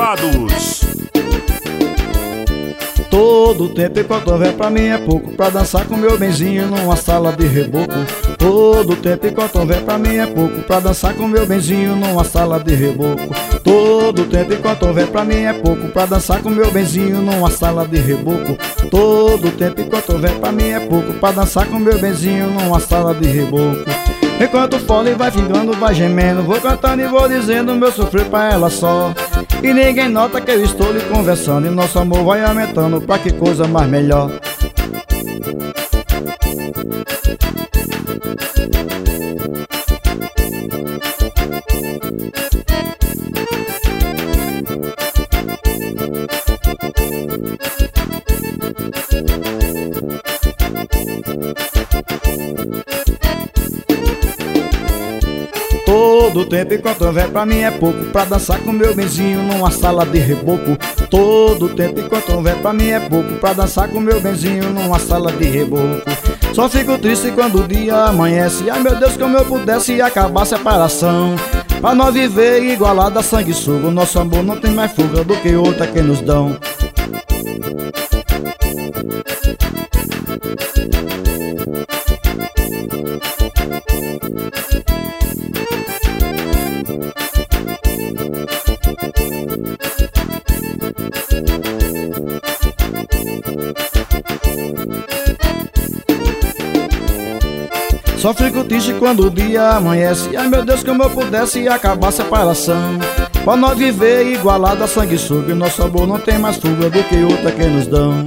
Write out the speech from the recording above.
Gravados. Todo tempo enquanto houver pra mim é pouco pra dançar com meu benzinho numa sala de reboco. Todo tempo enquanto houver pra mim é pouco pra dançar com meu benzinho numa sala de reboco. Todo tempo enquanto houver pra mim é pouco pra dançar com meu benzinho numa sala de reboco. Todo tempo enquanto houver pra mim é pouco pra dançar com meu benzinho numa sala de reboco. Enquanto o fole vai fingando, vai gemendo, vou cantando e vou dizendo meu sofrer pra ela só. E ninguém nota que eu estou lhe conversando e nosso amor vai aumentando, pra que coisa mais melhor. Todo tempo enquanto houver pra mim é pouco pra dançar com meu benzinho numa sala de reboco. Todo tempo enquanto houver pra mim é pouco pra dançar com meu benzinho numa sala de reboco. Só fico triste quando o dia amanhece. Ai meu Deus, como eu pudesse acabar a separação, pra nós viver igualado a sanguessuga. Nosso amor não tem mais fuga do que outra que nos dão. Só fico triste quando o dia amanhece. Ai meu Deus, como eu pudesse acabar a separação, pra nós viver igualado a sanguessuga. Nosso amor não tem mais fuga do que outra que nos dão.